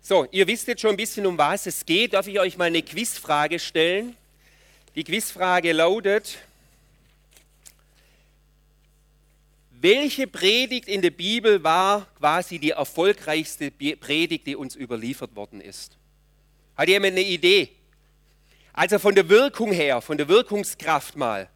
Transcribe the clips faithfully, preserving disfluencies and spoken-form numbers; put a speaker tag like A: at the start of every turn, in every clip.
A: So, ihr wisst jetzt schon ein bisschen, um was es geht. Darf ich euch mal eine Quizfrage stellen? Die Quizfrage lautet: Welche Predigt in der Bibel war quasi die erfolgreichste Predigt, die uns überliefert worden ist? Hat jemand eine Idee? Also von der Wirkung her, von der Wirkungskraft mal.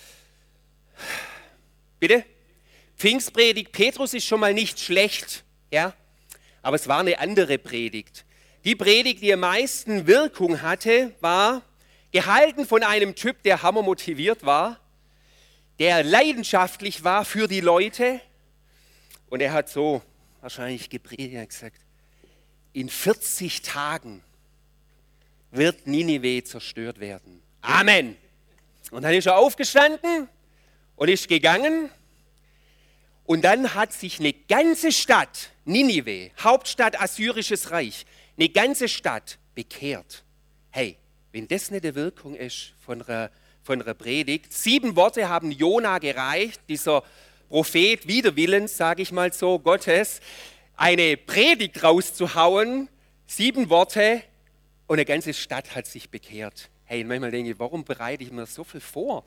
A: Bitte? Pfingstpredigt Petrus ist schon mal nicht schlecht, ja? Aber es war eine andere Predigt. Die Predigt, die am meisten Wirkung hatte, war gehalten von einem Typ, der hammermotiviert war, der leidenschaftlich war für die Leute. Und er hat so wahrscheinlich gepredigt, er hat gesagt, in vierzig Tagen wird Ninive zerstört werden. Amen. Und dann ist er aufgestanden und ist gegangen. Und dann hat sich eine ganze Stadt, Ninive, Hauptstadt Assyrisches Reich, eine ganze Stadt bekehrt. Hey, wenn das nicht die Wirkung ist von einer, von einer Predigt. Sieben Worte haben Jona gereicht, dieser Prophet wider Willens, sage ich mal so, Gottes, eine Predigt rauszuhauen. Sieben Worte und eine ganze Stadt hat sich bekehrt. Hey, manchmal denke ich, warum bereite ich mir so viel vor?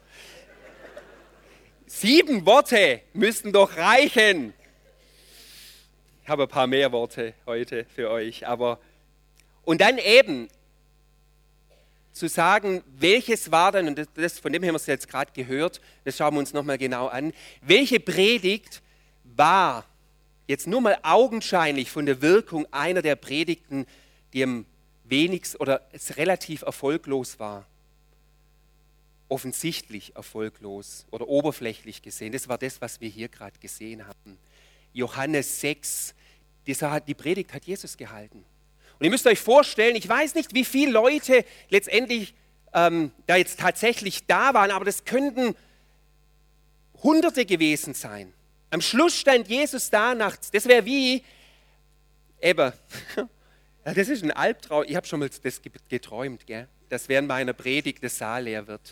A: Sieben Worte müssten doch reichen. Ich habe ein paar mehr Worte heute für euch, aber und dann eben zu sagen, welches war dann, und das, von dem haben wir es jetzt gerade gehört, das schauen wir uns nochmal genau an, welche Predigt war jetzt nur mal augenscheinlich von der Wirkung einer der Predigten, die am wenigsten oder relativ erfolglos war. Offensichtlich erfolglos oder oberflächlich gesehen. Das war das, was wir hier gerade gesehen haben. Johannes sechs, dieser, die Predigt hat Jesus gehalten. Und ihr müsst euch vorstellen, ich weiß nicht, wie viele Leute letztendlich ähm, da jetzt tatsächlich da waren, aber das könnten Hunderte gewesen sein. Am Schluss stand Jesus da nachts. Das wäre wie, eben, ja, das ist ein Albtraum. Ich habe schon mal das geträumt, gell? Dass während meiner Predigt der Saal leer wird.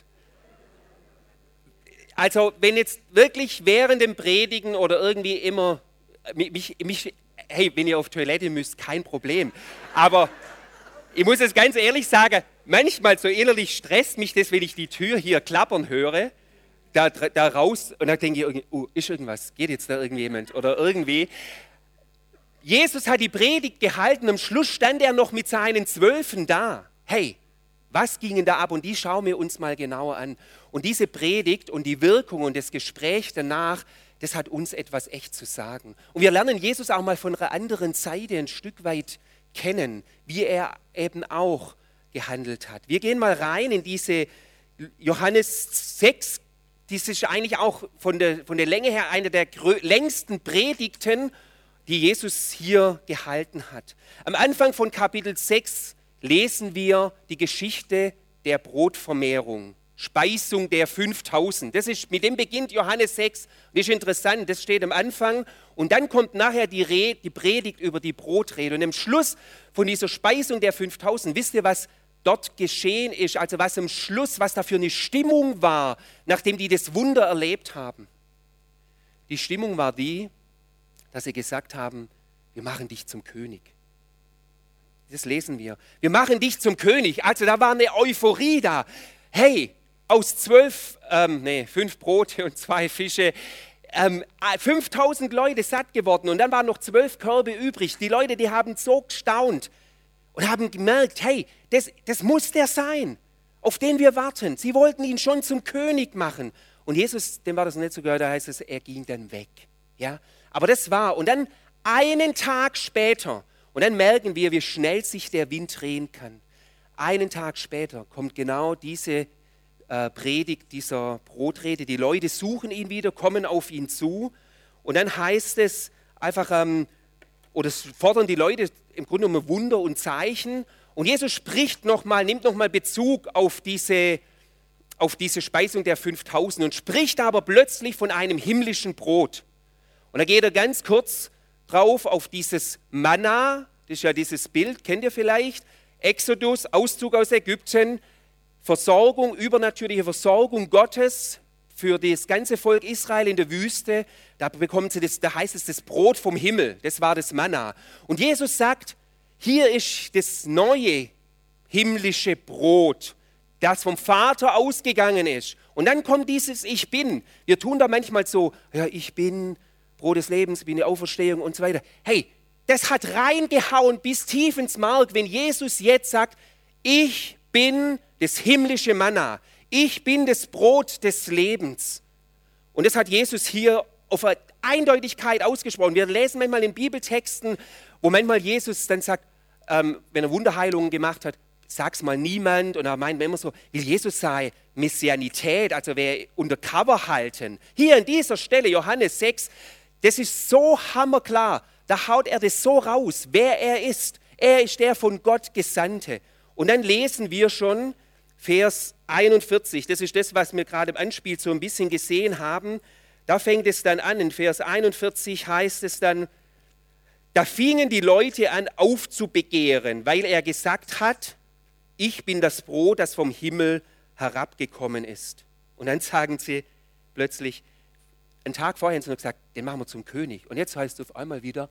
A: Also wenn jetzt wirklich während dem Predigen oder irgendwie immer, mich, mich, hey, wenn ihr auf Toilette müsst, kein Problem. Aber ich muss es ganz ehrlich sagen, manchmal so innerlich stresst mich das, wenn ich die Tür hier klappern höre, da, da raus und dann denke ich, oh, ist irgendwas, geht jetzt da irgendjemand oder irgendwie. Jesus hat die Predigt gehalten, am Schluss stand er noch mit seinen Zwölfen da. Hey, was ging da ab? Und die schauen wir uns mal genauer an. Und diese Predigt und die Wirkung und das Gespräch danach, das hat uns etwas echt zu sagen. Und wir lernen Jesus auch mal von einer anderen Seite ein Stück weit kennen, wie er eben auch gehandelt hat. Wir gehen mal rein in diese Johannes sechs. Das ist eigentlich auch von der, von der Länge her eine der längsten Predigten, die Jesus hier gehalten hat. Am Anfang von Kapitel sechs lesen wir die Geschichte der Brotvermehrung, Speisung der fünftausend. Das ist, mit dem beginnt Johannes sechs. Das ist interessant, das steht am Anfang. Und dann kommt nachher die, Rede, die Predigt über die Brotrede. Und am Schluss von dieser Speisung der fünftausend, wisst ihr, was dort geschehen ist? Also was am Schluss, was da für eine Stimmung war, nachdem die das Wunder erlebt haben. Die Stimmung war die, dass sie gesagt haben, wir machen dich zum König. Das lesen wir. Wir machen dich zum König. Also da war eine Euphorie da. Hey, aus zwölf, ähm, nee, fünf Brote und zwei Fische, ähm, fünftausend Leute satt geworden und dann waren noch zwölf Körbe übrig. Die Leute, die haben so gestaunt und haben gemerkt, hey, das, das muss der sein, auf den wir warten. Sie wollten ihn schon zum König machen. Und Jesus, dem war das nicht so gehört, da heißt es, er ging dann weg. Ja? Aber das war, und dann einen Tag später, und dann merken wir, wie schnell sich der Wind drehen kann. Einen Tag später kommt genau diese äh, Predigt, dieser Brotrede. Die Leute suchen ihn wieder, kommen auf ihn zu. Und dann heißt es einfach, ähm, oder fordern die Leute im Grunde um Wunder und Zeichen. Und Jesus spricht nochmal, nimmt nochmal Bezug auf diese, auf diese Speisung der fünftausend und spricht aber plötzlich von einem himmlischen Brot. Und da geht er ganz kurz drauf auf dieses Manna, das ist ja dieses Bild, kennt ihr vielleicht, Exodus, Auszug aus Ägypten, Versorgung, übernatürliche Versorgung Gottes für das ganze Volk Israel in der Wüste. Da bekommen sie das, da heißt es das Brot vom Himmel, das war das Manna. Und Jesus sagt, hier ist das neue himmlische Brot, das vom Vater ausgegangen ist. Und dann kommt dieses Ich Bin. Wir tun da manchmal so, ja, ich bin Brot des Lebens, ich bin die Auferstehung und so weiter. Hey, das hat reingehauen bis tief ins Mark, wenn Jesus jetzt sagt, ich bin das himmlische Manna. Ich bin das Brot des Lebens. Und das hat Jesus hier auf eine Eindeutigkeit ausgesprochen. Wir lesen manchmal in Bibeltexten, wo manchmal Jesus dann sagt, ähm, wenn er Wunderheilungen gemacht hat, sag's mal niemand. Und er meint immer so, will Jesus sei Messianität, also wer undercover halten. Hier an dieser Stelle, Johannes sechs, das ist so hammerklar. Da haut er das so raus, wer er ist. Er ist der von Gott Gesandte. Und dann lesen wir schon Vers einundvierzig, das ist das, was wir gerade im Anspiel so ein bisschen gesehen haben. Da fängt es dann an, in Vers einundvierzig heißt es dann, da fingen die Leute an aufzubegehren, weil er gesagt hat, ich bin das Brot, das vom Himmel herabgekommen ist. Und dann sagen sie plötzlich, einen Tag vorher haben sie noch gesagt, den machen wir zum König. Und jetzt heißt es auf einmal wieder,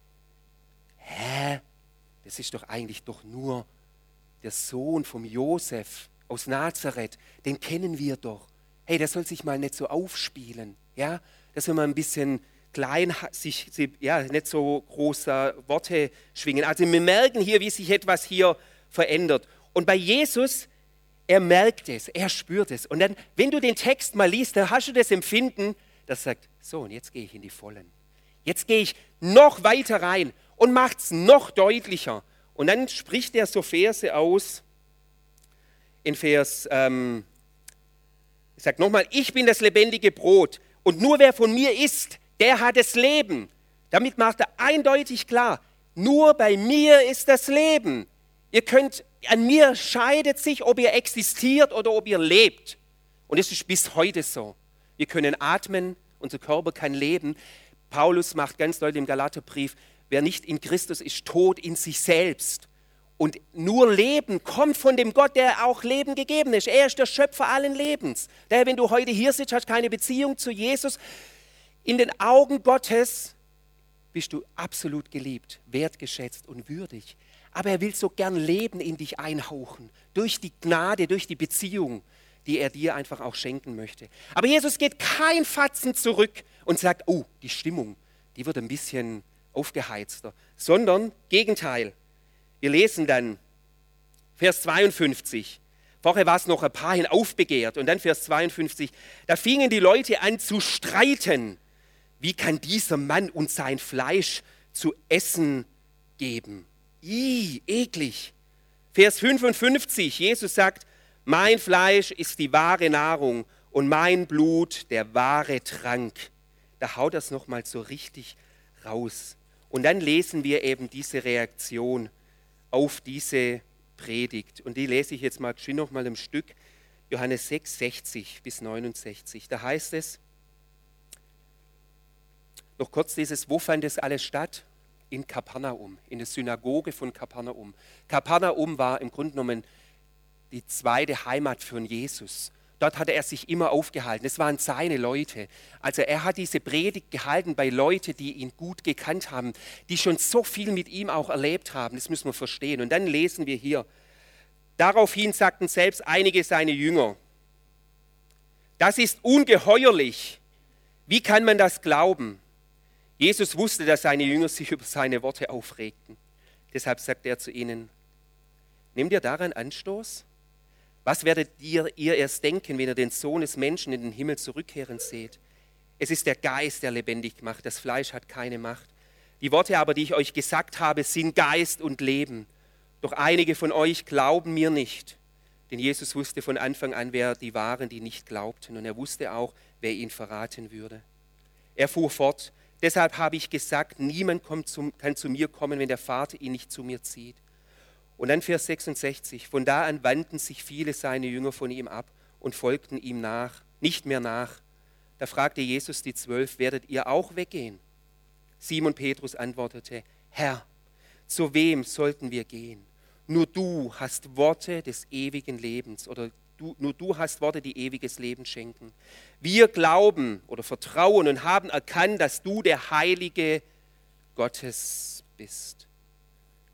A: hä, das ist doch eigentlich doch nur der Sohn vom Josef aus Nazareth, den kennen wir doch. Hey, der soll sich mal nicht so aufspielen, ja, dass wir mal ein bisschen klein, sich, ja, nicht so große Worte schwingen. Also wir merken hier, wie sich etwas hier verändert. Und bei Jesus, er merkt es, er spürt es. Und dann, wenn du den Text mal liest, dann hast du das Empfinden, das sagt, so, und jetzt gehe ich in die Vollen. Jetzt gehe ich noch weiter rein und macht es noch deutlicher. Und dann spricht er so Verse aus, in Vers, ähm, ich sage nochmal, ich bin das lebendige Brot und nur wer von mir isst, der hat das Leben. Damit macht er eindeutig klar, nur bei mir ist das Leben. Ihr könnt, an mir scheidet sich, ob ihr existiert oder ob ihr lebt. Und es ist bis heute so. Wir können atmen, unser Körper kann leben. Paulus macht ganz deutlich im Galaterbrief, wer nicht in Christus ist, tot in sich selbst. Und nur Leben kommt von dem Gott, der auch Leben gegeben ist. Er ist der Schöpfer allen Lebens. Daher, wenn du heute hier sitzt, hast keine Beziehung zu Jesus, in den Augen Gottes bist du absolut geliebt, wertgeschätzt und würdig. Aber er will so gern Leben in dich einhauchen, durch die Gnade, durch die Beziehung, die er dir einfach auch schenken möchte. Aber Jesus geht kein Fatzen zurück und sagt, oh, die Stimmung, die wird ein bisschen aufgeheizter, sondern Gegenteil. Wir lesen dann Vers zweiundfünfzig. Vorher war es noch ein paar hin aufbegehrt und dann Vers zweiundfünfzig. Da fingen die Leute an zu streiten. Wie kann dieser Mann uns sein Fleisch zu essen geben? Ih, eklig. Vers fünfundfünfzig. Jesus sagt, mein Fleisch ist die wahre Nahrung und mein Blut der wahre Trank. Da haut das nochmal so richtig raus. Und dann lesen wir eben diese Reaktion auf diese Predigt. Und die lese ich jetzt mal schön noch mal im Stück. Johannes sechs, sechzig bis neunundsechzig. Da heißt es, noch kurz dieses, wo fand das alles statt? In Kapernaum, in der Synagoge von Kapernaum. Kapernaum war im Grunde genommen die zweite Heimat für Jesus. Dort hatte er sich immer aufgehalten. Es waren seine Leute. Also er hat diese Predigt gehalten bei Leuten, die ihn gut gekannt haben, die schon so viel mit ihm auch erlebt haben. Das müssen wir verstehen. Und dann lesen wir hier, daraufhin sagten selbst einige seiner Jünger, das ist ungeheuerlich. Wie kann man das glauben? Jesus wusste, dass seine Jünger sich über seine Worte aufregten. Deshalb sagt er zu ihnen, nehmt ihr daran Anstoß? Was werdet ihr, ihr erst denken, wenn ihr den Sohn des Menschen in den Himmel zurückkehren seht? Es ist der Geist, der lebendig macht. Das Fleisch hat keine Macht. Die Worte aber, die ich euch gesagt habe, sind Geist und Leben. Doch einige von euch glauben mir nicht. Denn Jesus wusste von Anfang an, wer die waren, die nicht glaubten. Und er wusste auch, wer ihn verraten würde. Er fuhr fort, deshalb habe ich gesagt, niemand kommt zum, kann zu mir kommen, wenn der Vater ihn nicht zu mir zieht. Und dann Vers sechsundsechzig, von da an wandten sich viele seiner Jünger von ihm ab und folgten ihm nach, nicht mehr nach. Da fragte Jesus die Zwölf, werdet ihr auch weggehen? Simon Petrus antwortete, Herr, zu wem sollten wir gehen? Nur du hast Worte des ewigen Lebens oder du, nur du hast Worte, die ewiges Leben schenken. Wir glauben oder vertrauen und haben erkannt, dass du der Heilige Gottes bist.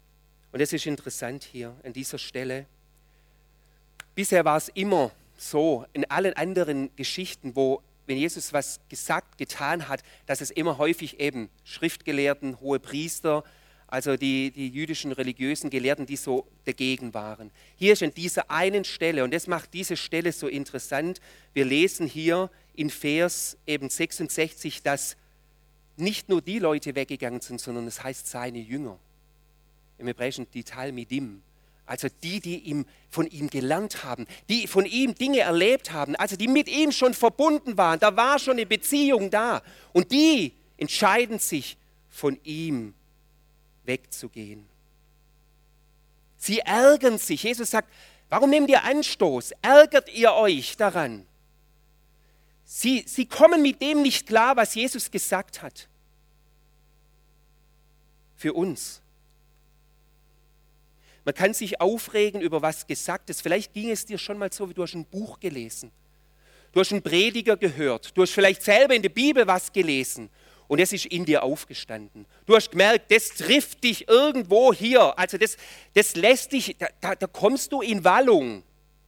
A: Und das ist interessant hier an dieser Stelle. Bisher war es immer so, in allen anderen Geschichten, wo, wenn Jesus was gesagt, getan hat, dass es immer häufig eben Schriftgelehrten, hohe Priester, also die, die jüdischen religiösen Gelehrten, die so dagegen waren. Hier ist an dieser einen Stelle, und das macht diese Stelle so interessant, wir lesen hier in Vers eben sechsundsechzig, dass nicht nur die Leute weggegangen sind, sondern es heißt seine Jünger. Im Hebräischen die Talmidim. Also die, die ihm, von ihm gelernt haben, die von ihm Dinge erlebt haben, also die mit ihm schon verbunden waren. Da war schon eine Beziehung da. Und die entscheiden sich, von ihm wegzugehen. Sie ärgern sich. Jesus sagt, warum nehmt ihr Anstoß? Ärgert ihr euch daran? Sie, sie kommen mit dem nicht klar, was Jesus gesagt hat. Für uns. Man kann sich aufregen über was gesagt ist. Vielleicht ging es dir schon mal so, wie du hast ein Buch gelesen. Du hast einen Prediger gehört. Du hast vielleicht selber in der Bibel was gelesen. Und es ist in dir aufgestanden. Du hast gemerkt, das trifft dich irgendwo hier. Also das, das lässt dich, da, da, da kommst du in Wallung.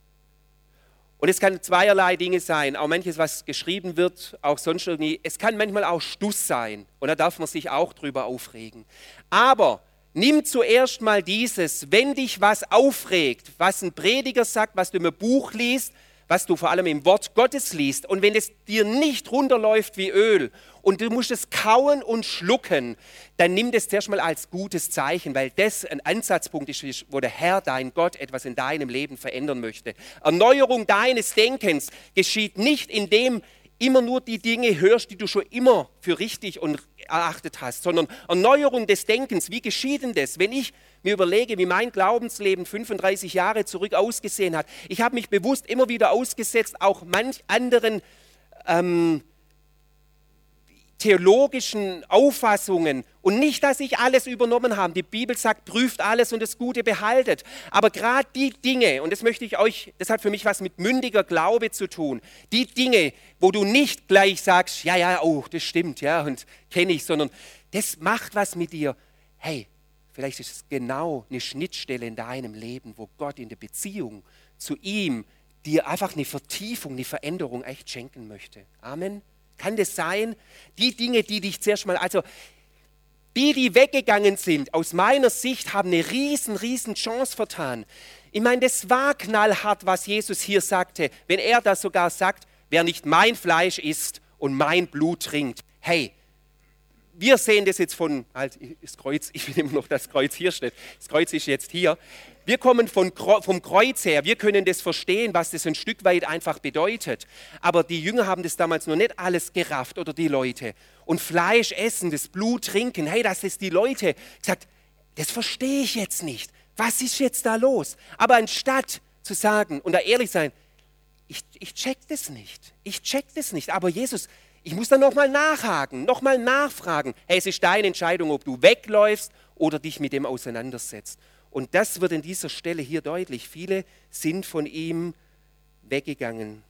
A: Und es kann zweierlei Dinge sein. Auch manches, was geschrieben wird, auch sonst irgendwie. Es kann manchmal auch Stuss sein. Und da darf man sich auch drüber aufregen. Aber nimm zuerst mal dieses, wenn dich was aufregt, was ein Prediger sagt, was du im Buch liest, was du vor allem im Wort Gottes liest, und wenn es dir nicht runterläuft wie Öl und du musst es kauen und schlucken, dann nimm das zuerst mal als gutes Zeichen, weil das ein Ansatzpunkt ist, wo der Herr, dein Gott, etwas in deinem Leben verändern möchte. Erneuerung deines Denkens geschieht nicht, indem immer nur die Dinge hörst, die du schon immer für richtig und erachtet hast, sondern Erneuerung des Denkens. Wie geschieht denn das? Wenn ich mir überlege, wie mein Glaubensleben fünfunddreißig Jahre zurück ausgesehen hat, ich habe mich bewusst immer wieder ausgesetzt, auch manch anderen ähm, theologischen Auffassungen, und nicht, dass ich alles übernommen habe. Die Bibel sagt, prüft alles und das Gute behaltet. Aber gerade die Dinge, und das möchte ich euch, das hat für mich was mit mündiger Glaube zu tun, die Dinge, wo du nicht gleich sagst, ja, ja, oh, das stimmt, ja, und kenne ich, sondern das macht was mit dir. Hey, vielleicht ist es genau eine Schnittstelle in deinem Leben, wo Gott in der Beziehung zu ihm dir einfach eine Vertiefung, eine Veränderung echt schenken möchte. Amen. Kann das sein? Die Dinge, die dich zuerst mal, also die, die weggegangen sind, aus meiner Sicht, haben eine riesen, riesen Chance vertan. Ich meine, das war knallhart, was Jesus hier sagte, wenn er das sogar sagt, wer nicht mein Fleisch isst und mein Blut trinkt. Hey, wir sehen das jetzt von, halt, das Kreuz, ich will immer noch das Kreuz hier steht, das Kreuz ist jetzt hier. Wir kommen von, vom Kreuz her, wir können das verstehen, was das ein Stück weit einfach bedeutet. Aber die Jünger haben das damals noch nicht alles gerafft, oder die Leute. Und Fleisch essen, das Blut trinken, hey, dass das die Leute gesagt, das verstehe ich jetzt nicht. Was ist jetzt da los? Aber anstatt zu sagen und da ehrlich sein, ich, ich check das nicht, ich check das nicht. Aber Jesus, ich muss dann nochmal nachhaken, nochmal nachfragen. Hey, es ist deine Entscheidung, ob du wegläufst oder dich mit dem auseinandersetzt. Und das wird an dieser Stelle hier deutlich. Viele sind von ihm weggegangen.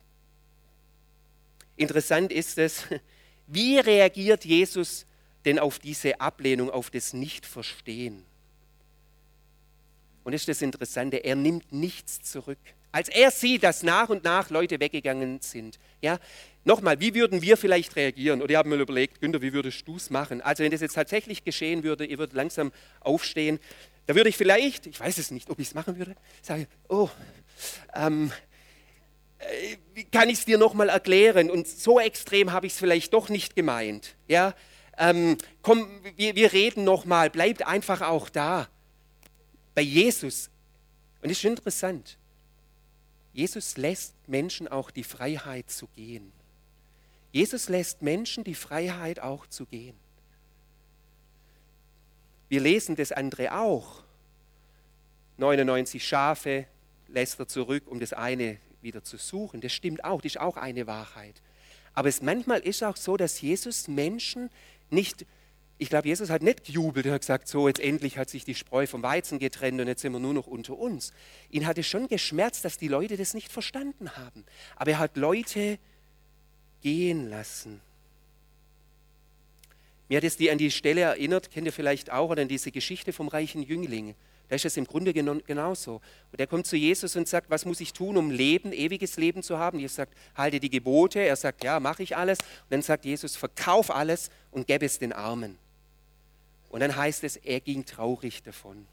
A: Interessant ist es, wie reagiert Jesus denn auf diese Ablehnung, auf das Nichtverstehen? Und das ist das Interessante, er nimmt nichts zurück. Als er sieht, dass nach und nach Leute weggegangen sind, ja, nochmal, wie würden wir vielleicht reagieren? Oder ich habe mir überlegt, Günther, wie würdest du es machen? Also wenn das jetzt tatsächlich geschehen würde, ihr würdet langsam aufstehen, da würde ich vielleicht, ich weiß es nicht, ob ich es machen würde, sage, oh, ähm, äh, wie kann ich es dir nochmal erklären? Und so extrem habe ich es vielleicht doch nicht gemeint. Ja, ähm, komm, wir, wir reden nochmal, bleibt einfach auch da. Bei Jesus, und das ist interessant, Jesus lässt Menschen auch die Freiheit zu gehen. Jesus lässt Menschen die Freiheit auch zu gehen. Wir lesen das andere auch. neunundneunzig Schafe lässt er zurück, um das eine wieder zu suchen. Das stimmt auch, das ist auch eine Wahrheit. Aber es manchmal ist auch so, dass Jesus Menschen nicht, ich glaube, Jesus hat nicht gejubelt und hat gesagt, so jetzt endlich hat sich die Spreu vom Weizen getrennt und jetzt sind wir nur noch unter uns. Ihn hat es schon geschmerzt, dass die Leute das nicht verstanden haben. Aber er hat Leute gehen lassen. Mir hat es die an die Stelle erinnert, kennt ihr vielleicht auch, oder an diese Geschichte vom reichen Jüngling. Da ist es im Grunde genommen genauso. Und er kommt zu Jesus und sagt, was muss ich tun, um Leben, ewiges Leben zu haben? Jesus sagt, halte die Gebote. Er sagt, ja, mache ich alles. Und dann sagt Jesus, verkauf alles und gäbe es den Armen. Und dann heißt es, er ging traurig davon.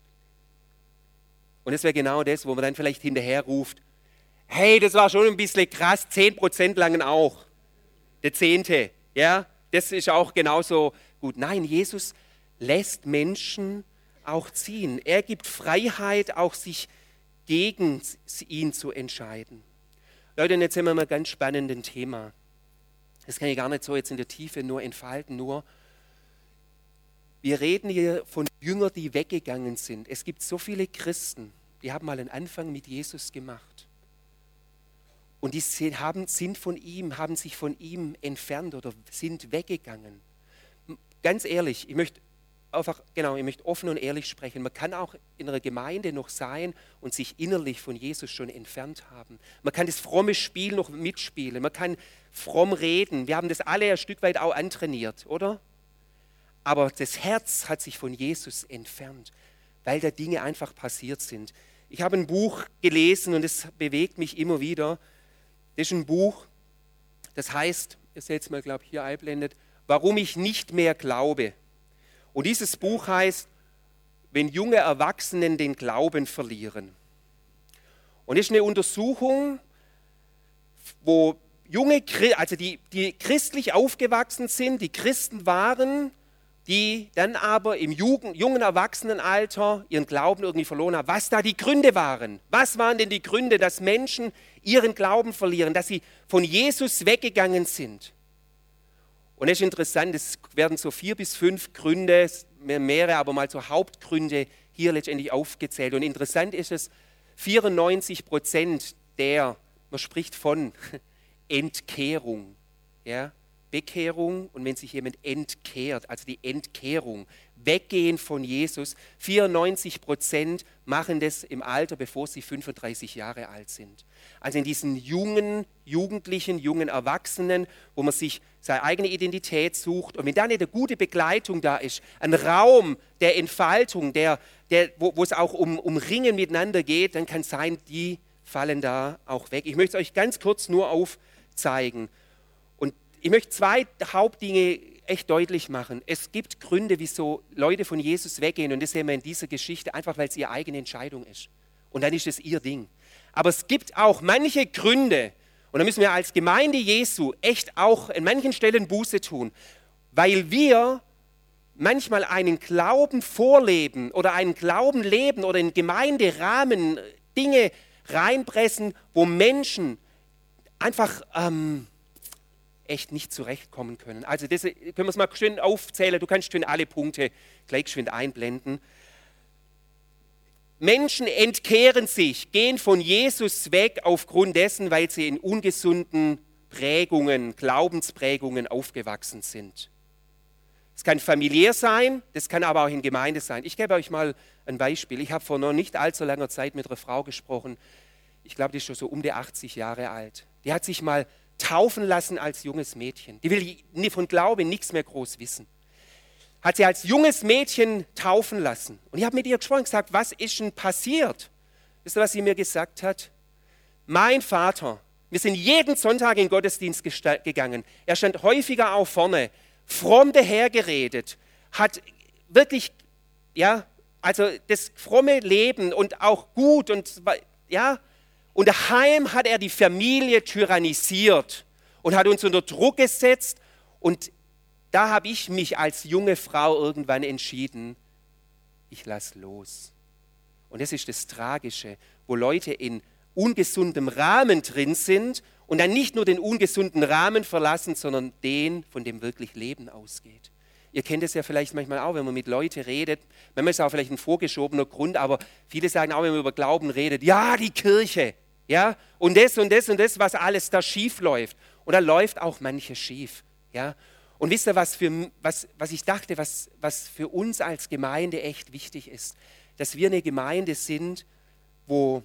A: Und das wäre genau das, wo man dann vielleicht hinterher ruft, hey, das war schon ein bisschen krass, zehn Prozent langen auch. Der Zehnte, ja, das ist auch genauso gut. Nein, Jesus lässt Menschen auch ziehen. Er gibt Freiheit, auch sich gegen ihn zu entscheiden. Leute, und jetzt sind wir mal ein ganz spannendes Thema. Das kann ich gar nicht so jetzt in der Tiefe nur entfalten, nur wir reden hier von Jüngern, die weggegangen sind. Es gibt so viele Christen, die haben mal einen Anfang mit Jesus gemacht. Und die haben, sind von ihm, haben sich von ihm entfernt oder sind weggegangen. Ganz ehrlich, ich möchte einfach, genau, ich möchte offen und ehrlich sprechen. Man kann auch in einer Gemeinde noch sein und sich innerlich von Jesus schon entfernt haben. Man kann das fromme Spiel noch mitspielen. Man kann fromm reden. Wir haben das alle ein Stück weit auch antrainiert, oder? Aber das Herz hat sich von Jesus entfernt, weil da Dinge einfach passiert sind. Ich habe ein Buch gelesen und es bewegt mich immer wieder. Das ist ein Buch, das heißt, ihr seht es mal, glaube ich, hier einblendet, Warum ich nicht mehr glaube. Und dieses Buch heißt, wenn junge Erwachsenen den Glauben verlieren. Und das ist eine Untersuchung, wo junge, also die, die christlich aufgewachsen sind, die Christen waren, die dann aber im Jugend, jungen Erwachsenenalter ihren Glauben irgendwie verloren haben. Was da die Gründe waren. Was waren denn die Gründe, dass Menschen ihren Glauben verlieren, dass sie von Jesus weggegangen sind? Und es ist interessant, es werden so vier bis fünf Gründe, mehrere, aber mal so Hauptgründe hier letztendlich aufgezählt. Und interessant ist es, vierundneunzig Prozent der, man spricht von Entkehrung, ja, Bekehrung und wenn sich jemand entkehrt, also die Entkehrung, Weggehen von Jesus, vierundneunzig Prozent machen das im Alter, bevor sie fünfunddreißig Jahre alt sind. Also in diesen jungen, Jugendlichen, jungen Erwachsenen, wo man sich seine eigene Identität sucht und wenn da nicht eine gute Begleitung da ist, ein Raum der Entfaltung, der, der, wo, wo es auch um, um Ringen miteinander geht, dann kann es sein, die fallen da auch weg. Ich möchte es euch ganz kurz nur aufzeigen. Und ich möchte zwei Hauptdinge echt deutlich machen. Es gibt Gründe, wieso Leute von Jesus weggehen und das sehen wir in dieser Geschichte, einfach weil es ihre eigene Entscheidung ist. Und dann ist es ihr Ding. Aber es gibt auch manche Gründe, und da müssen wir als Gemeinde Jesu echt auch an manchen Stellen Buße tun, weil wir manchmal einen Glauben vorleben oder einen Glauben leben oder in Gemeinderahmen Dinge reinpressen, wo Menschen einfach ähm, echt nicht zurechtkommen können. Also das können wir es mal schön aufzählen, du kannst schön alle Punkte gleich schön einblenden. Menschen entkehren sich, gehen von Jesus weg aufgrund dessen, weil sie in ungesunden Prägungen, Glaubensprägungen aufgewachsen sind. Es kann familiär sein, das kann aber auch in Gemeinde sein. Ich gebe euch mal ein Beispiel. Ich habe vor noch nicht allzu langer Zeit mit einer Frau gesprochen, ich glaube, die ist schon so um die achtzig Jahre alt. Die hat sich mal taufen lassen als junges Mädchen. Die will von Glauben nichts mehr groß wissen. Hat sie als junges Mädchen taufen lassen. Und ich habe mit ihr gesprochen und gesagt, was ist denn passiert? Wisst ihr, was sie mir gesagt hat? Mein Vater, wir sind jeden Sonntag in den Gottesdienst gegangen. Er stand häufiger auch vorne, fromm dahergeredet, hat wirklich, ja, also das fromme Leben und auch gut und, ja, und daheim hat er die Familie tyrannisiert und hat uns unter Druck gesetzt. Und da habe ich mich als junge Frau irgendwann entschieden, ich lasse los. Und das ist das Tragische, wo Leute in ungesundem Rahmen drin sind und dann nicht nur den ungesunden Rahmen verlassen, sondern den, von dem wirklich Leben ausgeht. Ihr kennt es ja vielleicht manchmal auch, wenn man mit Leuten redet. Manchmal ist es auch vielleicht ein vorgeschobener Grund, aber viele sagen auch, wenn man über Glauben redet, ja, die Kirche. Ja, und das und das und das, was alles da schief läuft. Und da läuft auch manches schief. Ja, und wisst ihr, was, für, was, was ich dachte, was, was für uns als Gemeinde echt wichtig ist? Dass wir eine Gemeinde sind, wo,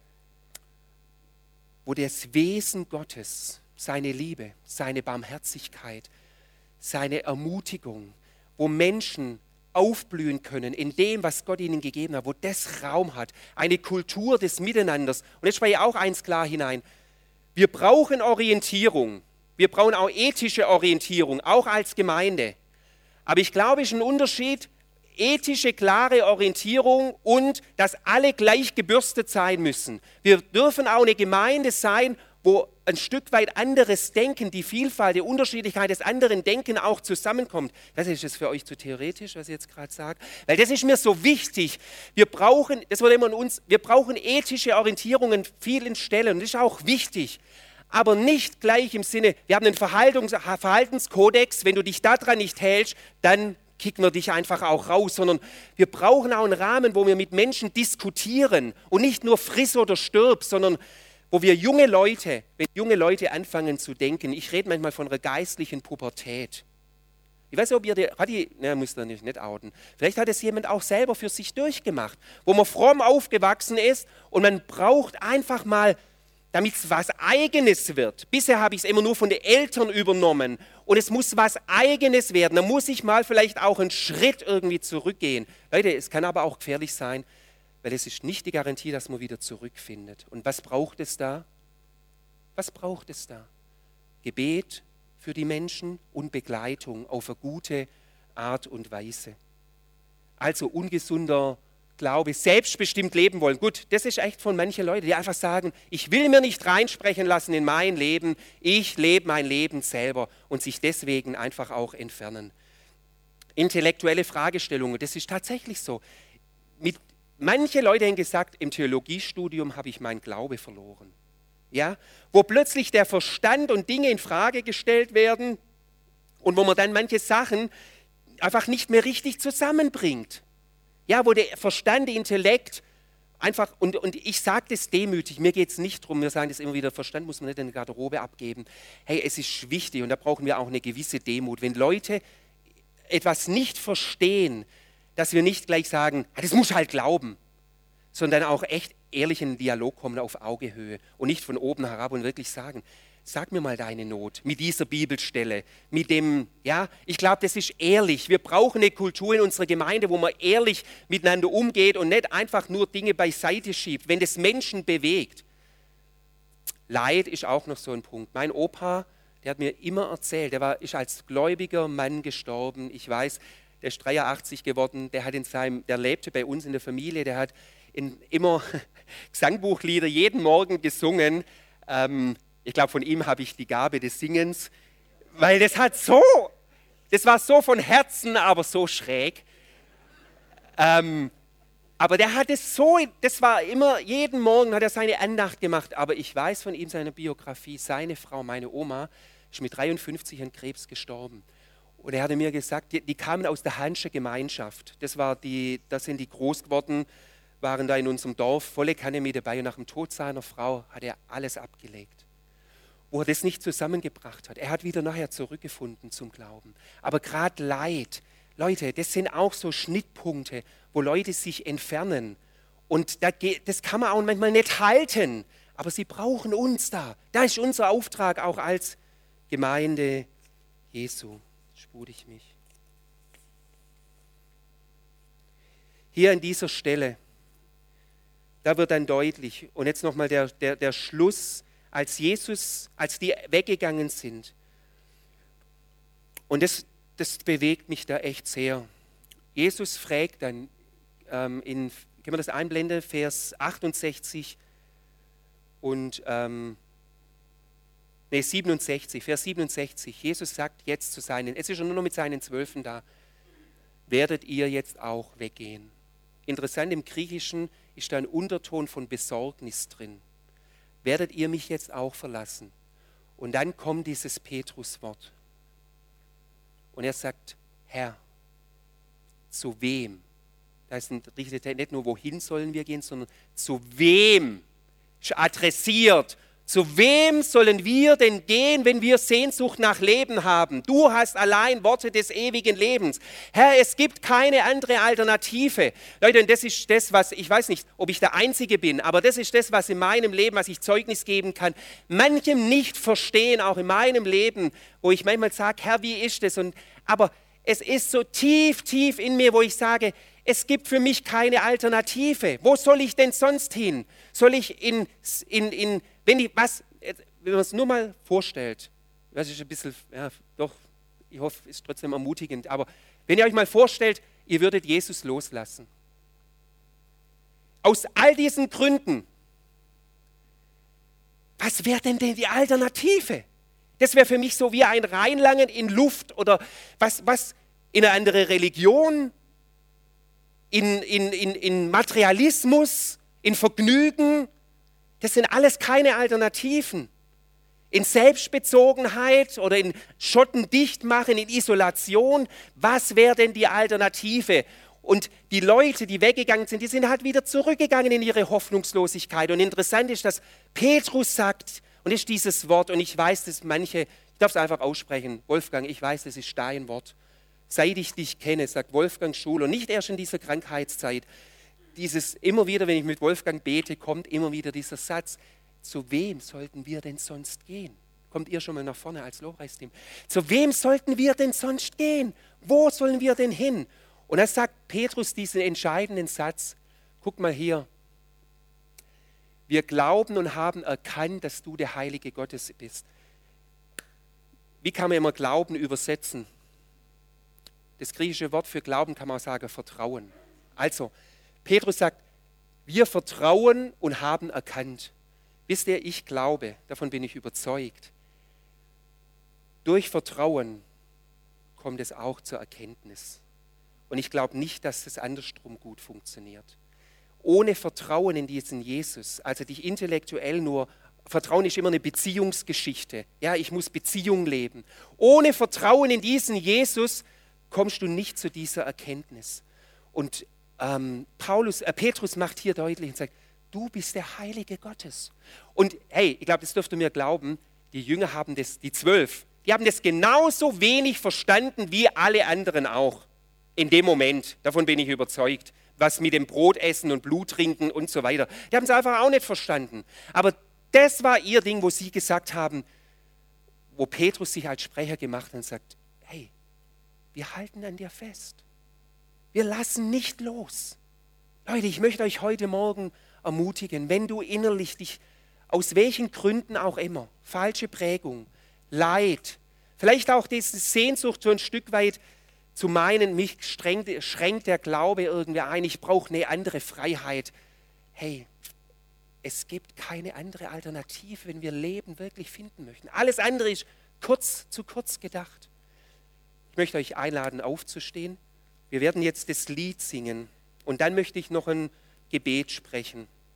A: wo das Wesen Gottes, seine Liebe, seine Barmherzigkeit, seine Ermutigung, wo Menschen aufblühen können in dem, was Gott ihnen gegeben hat, wo das Raum hat, eine Kultur des Miteinanders. Und jetzt spreche ich auch eins klar hinein. Wir brauchen Orientierung. Wir brauchen auch ethische Orientierung, auch als Gemeinde. Aber ich glaube, es ist ein Unterschied, ethische, klare Orientierung und dass alle gleich gebürstet sein müssen. Wir dürfen auch eine Gemeinde sein, wo ein Stück weit anderes Denken, die Vielfalt, die Unterschiedlichkeit des anderen Denken auch zusammenkommt. Das ist es für euch zu theoretisch, was ich jetzt gerade sage. Weil das ist mir so wichtig. Wir brauchen, das wird immer in uns, wir brauchen ethische Orientierung an vielen Stellen. Und das ist auch wichtig. Aber nicht gleich im Sinne, wir haben einen Verhaltungs- Verhaltenskodex, wenn du dich daran nicht hältst, dann kicken wir dich einfach auch raus, sondern wir brauchen auch einen Rahmen, wo wir mit Menschen diskutieren und nicht nur friss oder stirb, sondern wo wir junge Leute, wenn junge Leute anfangen zu denken, ich rede manchmal von einer geistlichen Pubertät. Ich weiß nicht, ob ihr die, hat die, ne, müsst ihr nicht, nicht outen, vielleicht hat es jemand auch selber für sich durchgemacht, wo man fromm aufgewachsen ist und man braucht einfach mal, damit es was Eigenes wird. Bisher habe ich es immer nur von den Eltern übernommen und es muss was Eigenes werden. Da muss ich mal vielleicht auch einen Schritt irgendwie zurückgehen. Leute, es kann aber auch gefährlich sein, weil es ist nicht die Garantie, dass man wieder zurückfindet. Und was braucht es da? Was braucht es da? Gebet für die Menschen und Begleitung auf eine gute Art und Weise. Also ungesunder Glaube, selbstbestimmt leben wollen. Gut, das ist echt von manchen Leuten, die einfach sagen, ich will mir nicht reinsprechen lassen in mein Leben, ich lebe mein Leben selber und sich deswegen einfach auch entfernen. Intellektuelle Fragestellungen, das ist tatsächlich so. Mit, manche Leute haben gesagt, im Theologiestudium habe ich meinen Glaube verloren. Ja? Wo plötzlich der Verstand und Dinge in Frage gestellt werden und wo man dann manche Sachen einfach nicht mehr richtig zusammenbringt. Ja, wo der Verstand, der Intellekt einfach, und, und ich sage das demütig, mir geht es nicht darum, wir sagen das immer wieder, Verstand muss man nicht in die Garderobe abgeben. Hey, es ist wichtig und da brauchen wir auch eine gewisse Demut. Wenn Leute etwas nicht verstehen, dass wir nicht gleich sagen, das muss halt glauben, sondern auch echt ehrlich in den Dialog kommen auf Augehöhe und nicht von oben herab und wirklich sagen, sag mir mal deine Not mit dieser Bibelstelle, mit dem, ja, ich glaube, das ist ehrlich. Wir brauchen eine Kultur in unserer Gemeinde, wo man ehrlich miteinander umgeht und nicht einfach nur Dinge beiseite schiebt, wenn das Menschen bewegt. Leid ist auch noch so ein Punkt. Mein Opa, der hat mir immer erzählt, der war, ist als gläubiger Mann gestorben. Ich weiß, der ist dreiundachtzig geworden, der, hat in seinem, der lebte bei uns in der Familie, der hat in, immer Gesangbuchlieder jeden Morgen gesungen. Ähm, Ich glaube, von ihm habe ich die Gabe des Singens, weil das hat so, das war so von Herzen, aber so schräg. Ähm, aber der hat es so, das war immer, jeden Morgen hat er seine Andacht gemacht. Aber ich weiß von ihm, seine Biografie, seine Frau, meine Oma, ist mit dreiundfünfzig an Krebs gestorben. Und er hatte mir gesagt, die, die kamen aus der Hansche Gemeinschaft. Das war die, da sind die groß geworden, waren da in unserem Dorf, volle Kanne mit dabei. Und nach dem Tod seiner Frau hat er alles abgelegt. Wo er das nicht zusammengebracht hat. Er hat wieder nachher zurückgefunden zum Glauben. Aber gerade Leid, Leute, das sind auch so Schnittpunkte, wo Leute sich entfernen. Und das kann man auch manchmal nicht halten. Aber sie brauchen uns da. Da ist unser Auftrag auch als Gemeinde Jesu. Spute ich mich. Hier an dieser Stelle, da wird dann deutlich, und jetzt nochmal der, der, der Schluss, als Jesus, als die weggegangen sind. Und das, das bewegt mich da echt sehr. Jesus fragt dann, ähm, in, können wir das einblenden, Vers achtundsechzig und ähm, nee, siebenundsechzig, Vers siebenundsechzig. Jesus sagt jetzt zu seinen, es ist schon nur noch mit seinen Zwölfen da, werdet ihr jetzt auch weggehen. Interessant, im Griechischen ist da ein Unterton von Besorgnis drin. Werdet ihr mich jetzt auch verlassen? Und dann kommt dieses Petrus-Wort. Und er sagt, Herr, zu wem? Da ist nicht nur, wohin sollen wir gehen, sondern zu wem? Adressiert. Zu wem sollen wir denn gehen, wenn wir Sehnsucht nach Leben haben? Du hast allein Worte des ewigen Lebens. Herr, es gibt keine andere Alternative. Leute, und das ist das, was, ich weiß nicht, ob ich der Einzige bin, aber das ist das, was in meinem Leben, was ich Zeugnis geben kann, manchem nicht verstehen, auch in meinem Leben, wo ich manchmal sage, Herr, wie ist das? Und, aber es ist so tief, tief in mir, wo ich sage, es gibt für mich keine Alternative. Wo soll ich denn sonst hin? Soll ich in, in, in wenn ich, was, wenn man es nur mal vorstellt, das ist ein bisschen, ja, doch, ich hoffe, es ist trotzdem ermutigend, aber wenn ihr euch mal vorstellt, ihr würdet Jesus loslassen. Aus all diesen Gründen, was wäre denn, denn die Alternative? Das wäre für mich so wie ein Reinlangen in Luft oder was, was in eine andere Religion, in, in, in, in Materialismus, in Vergnügen. Das sind alles keine Alternativen. In Selbstbezogenheit oder in Schotten dicht machen, in Isolation. Was wäre denn die Alternative? Und die Leute, die weggegangen sind, die sind halt wieder zurückgegangen in ihre Hoffnungslosigkeit. Und interessant ist, dass Petrus sagt, und ist dieses Wort, und ich weiß, dass manche, ich darf es einfach aussprechen, Wolfgang, ich weiß, das ist dein Wort. Seit ich dich kenne, sagt Wolfgang Schuler, nicht erst in dieser Krankheitszeit, dieses immer wieder, wenn ich mit Wolfgang bete, kommt immer wieder dieser Satz, zu wem sollten wir denn sonst gehen? Kommt ihr schon mal nach vorne als Lobpreisteam? Zu wem sollten wir denn sonst gehen? Wo sollen wir denn hin? Und da sagt Petrus diesen entscheidenden Satz, guck mal hier, wir glauben und haben erkannt, dass du der Heilige Gottes bist. Wie kann man immer Glauben übersetzen? Das griechische Wort für Glauben kann man auch sagen, Vertrauen. Also, Petrus sagt, wir vertrauen und haben erkannt. Wisst ihr, ich glaube, davon bin ich überzeugt. Durch Vertrauen kommt es auch zur Erkenntnis. Und ich glaube nicht, dass das andersrum gut funktioniert. Ohne Vertrauen in diesen Jesus, also dich intellektuell nur, Vertrauen ist immer eine Beziehungsgeschichte. Ja, ich muss Beziehung leben. Ohne Vertrauen in diesen Jesus kommst du nicht zu dieser Erkenntnis. Und ähm, Paulus, äh, Petrus macht hier deutlich und sagt, du bist der Heilige Gottes. Und hey, ich glaube, das dürft ihr mir glauben, die Jünger haben das, die zwölf, die haben das genauso wenig verstanden wie alle anderen auch. In dem Moment, davon bin ich überzeugt, was mit dem Brot essen und Blut trinken und so weiter. Die haben es einfach auch nicht verstanden. Aber das war ihr Ding, wo sie gesagt haben, wo Petrus sich als Sprecher gemacht hat und sagt, hey, wir halten an dir fest. Wir lassen nicht los. Leute, ich möchte euch heute Morgen ermutigen, wenn du innerlich dich, aus welchen Gründen auch immer, falsche Prägung, Leid, vielleicht auch diese Sehnsucht so ein Stück weit zu meinen, mich schränkt, schränkt der Glaube irgendwie ein, ich brauche eine andere Freiheit. Hey, es gibt keine andere Alternative, wenn wir Leben wirklich finden möchten. Alles andere ist kurz zu kurz gedacht. Ich möchte euch einladen, aufzustehen. Wir werden jetzt das Lied singen und dann möchte ich noch ein Gebet sprechen.